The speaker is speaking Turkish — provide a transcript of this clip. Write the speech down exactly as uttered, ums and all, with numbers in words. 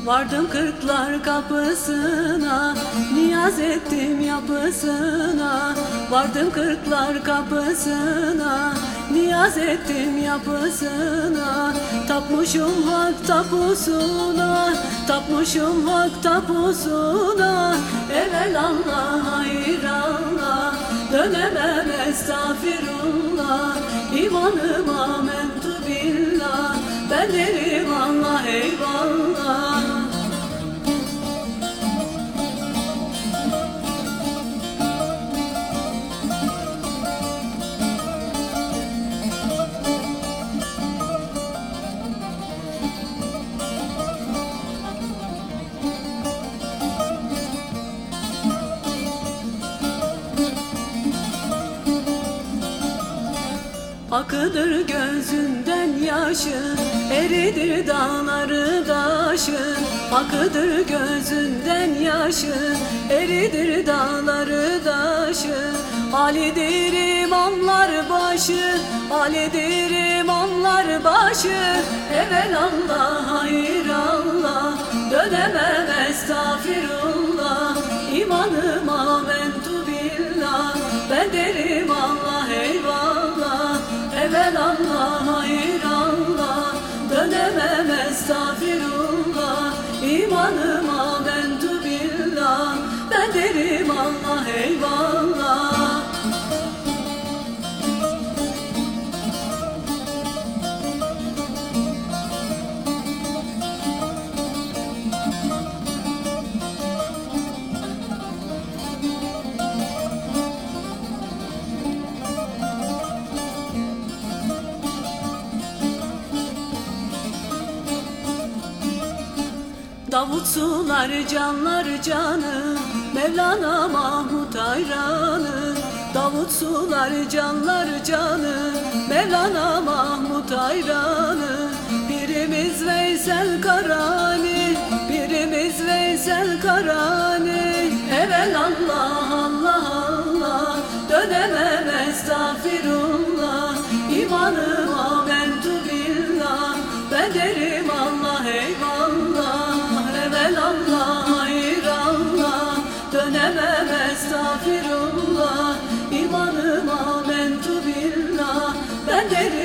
Vardım kırklar kapısına, niyaz ettim yapısına. Vardım kırklar kapısına, niyaz ettim yapısına. Tapmışım hak tapusuna, tapmışım hak tapusuna. Evelallah hayır Allah, dönemem estağfirullah. İmanıma mentu billah, ben derim Allah eyvallah. Akıdır gözünden yaşı, eridir dağları daşı. Akıdır gözünden yaşı, eridir dağları daşı. Alidir imamlar başı, Alidir imamlar başı. Evelallah hayır Allah, dönemem estağfirullah. İmanıma mentu billah, ben derim Allah eyvallah. Evelallah hayır Allah, dönemem estağfirullah. İmanıma mentu billah, ben derim Allah eyvallah. Davut sular canlar canı, Mevlana Mahmut hayranı. Davut sular canlar canı, Mevlana Mahmut hayranı. Birimiz Veysel Karani, birimiz Veysel Karani. Evelallah Allah Allah, dönemem estağfirullah. İmanıma mentu billah, ben derim Allah eyvallah. Evelallah hayır Allah, dönemem estağfirullah. İmanıma mentu billah, ben derim